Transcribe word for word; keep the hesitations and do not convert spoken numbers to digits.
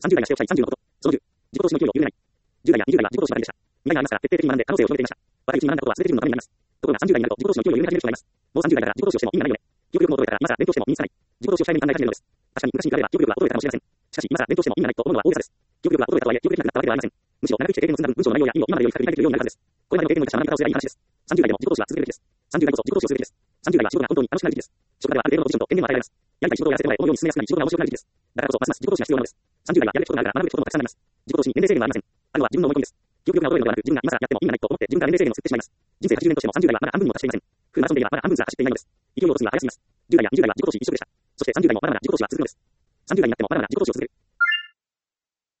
さんじゅう代がしておきたいさんじゅうのこと。そのじゅう、自己投資の勢いを緩めない。じゅう代やにじゅう代は自己投資の場でした。未来がありますから、徹底的に学んで可能性を広げていました。若いうちに学んだことは全て自分のためになります。ところがさんじゅう代になると自己投資の勢いを緩め始める人がいます。もうさんじゅう代だから自己投資をしても意味がないよね。記憶力も衰えたから今更勉強しても身につかない。自己投資を控えめに考え始めるのです。確かに昔に比べれば記憶力は衰えたかもしれません。しかし今更勉強しても意味がないと思うのは大げさです。記憶力は衰えたとはいえ記憶できなくなったわけではありません。むしろ長く生きて経験を積んだ分文章の内容や意味を今までより深く理解できるようになるはずです。これまでの経験の生かした学び方をすればいい話です。さんじゅう代でも自己投資は続けるべきです。さんじゅう代こそ自己投資をするべきです。さんじゅう代は仕事が本当に楽しくなる時期です。職場ではある程度のポジションと権限も与えられます。やりたい仕事をやらせてもらえ、思うように進めやすくなり仕事が面白くなる時期です。だからこそますます自己投資が必要なのです。さんじゅう代はやるべきことがあるから学ぶべきこともたくさんあります。自己投資に年齢制限はありません。あるのは自分の思い込みです。記憶力が衰えるのではなく、自分が今更やっても意味がないと思って自分から年齢制限を作ってしまいます。人生はちじゅうねんとしてもさんじゅう代はまだ半分にも達していません。フルマラソンではまだ半分すら走っていないのです。勢いを落とすには早すぎます。じゅう代やにじゅう代は自己投資一色でした。そしてさんじゅう代もまだまだ自己投資は続くのです。さんじゅう代になってもまだまだ自己投資を続ける。